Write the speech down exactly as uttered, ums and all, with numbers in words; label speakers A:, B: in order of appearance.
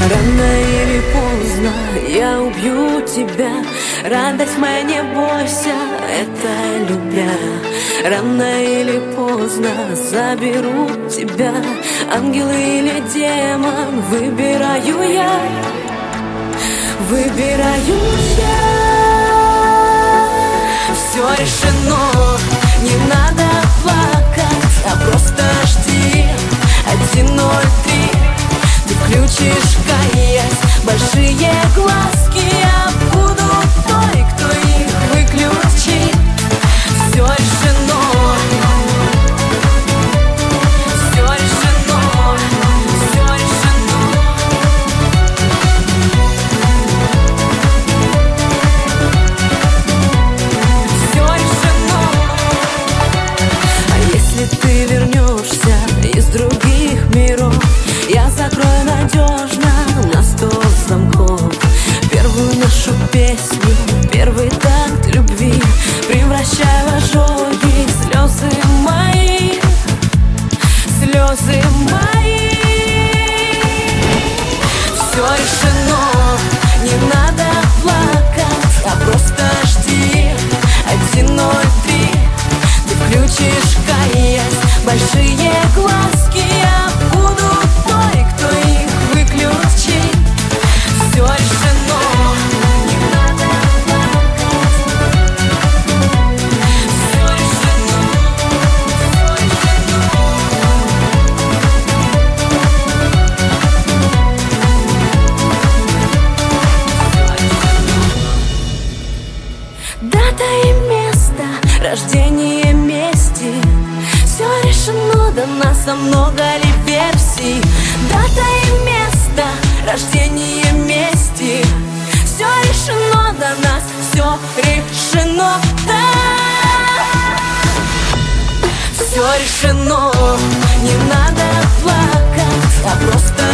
A: Рано или поздно я убью тебя. Радость моя, не бойся, это любя. Рано или поздно заберу тебя. Ангел или демон, выбираю я. Выбираю я. Все решено, не надо плакать, а просто жди. Один, ноль, три. Ты включишь КС, большие глазки. Я буду той, кто их выключит. Все решено. Все решено. Все решено. Все решено. А если ты вернешься из других миров, я закрою надежно на сто замков. Первую нашу песню, первый такт любви превращай в ожоги, слезы мои, слезы мои. Все решено, не надо плакать, а просто жди. Один, ноль, три. Ты включишь КС, большие глазки. Я буду той, кто их выключит. Все решено, не надо плакать. Все решено, все решено. Дата и место, рождение мести. Все решено, до нас много ли версий. Дата и место, рождение мести. Все решено, до нас все решено, да. Все решено, не надо плакать, а просто